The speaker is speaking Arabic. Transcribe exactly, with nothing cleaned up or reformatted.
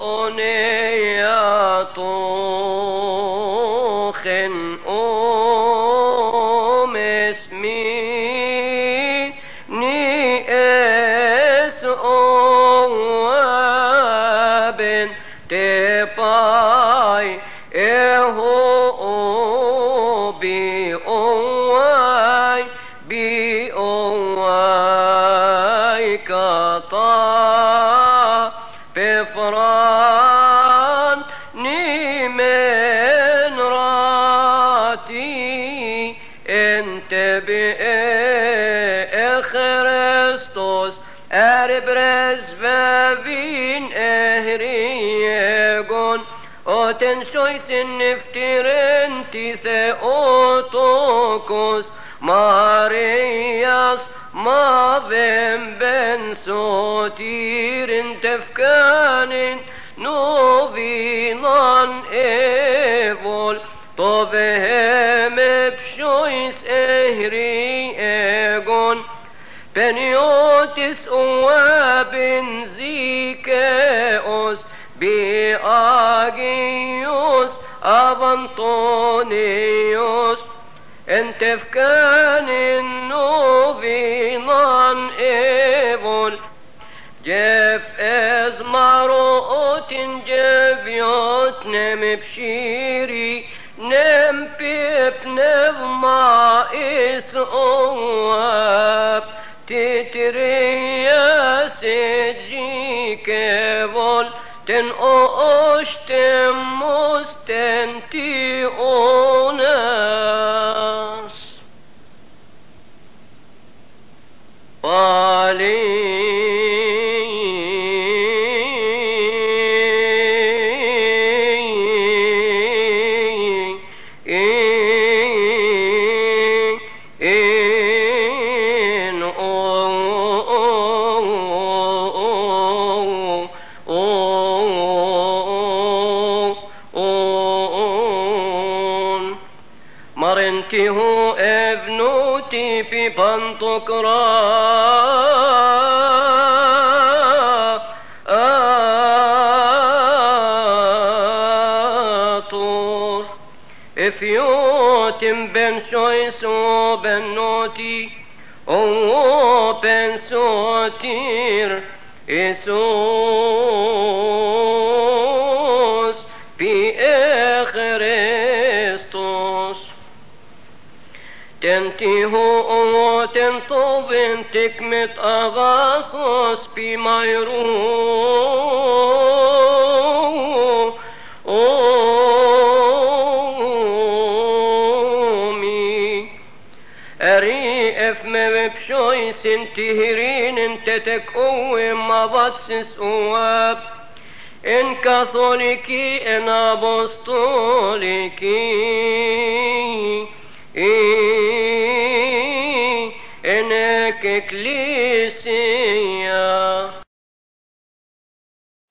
يطوخن أم اسمي نئس أواب تباي إهو بي أواي بي أواي كطا بفران نيمن راتي انت بخريستوس اربرز فابين اهريقون اوتن شويس نفترن تيثيوتوكوس مارياس ما بين بن سوتير تفكان نوفينان ايفول طبهم بشويس اهري ايغون بنيوتس وابن زيكاوس بياغيوس افانطونيوس انت فكان النوفينان ايفول جف از ماروت جف يوت نم بشيري نم بيب نفما اس اواب تتريا سجي كيفول تن اوش تم مستنتي اوناس بالي مرنته ابنوتي في بنتقرا آطور افيوتم بن شويس وبنوتي او بن سوتير إيسوس في خريستوس تنتهو تنطوبن تكمت أغاصوس بميرو أومي أري افم بشويس انتهرين انت تكوم مباتسس اواب ان كاثوليكي ان ابوستوليكي إيه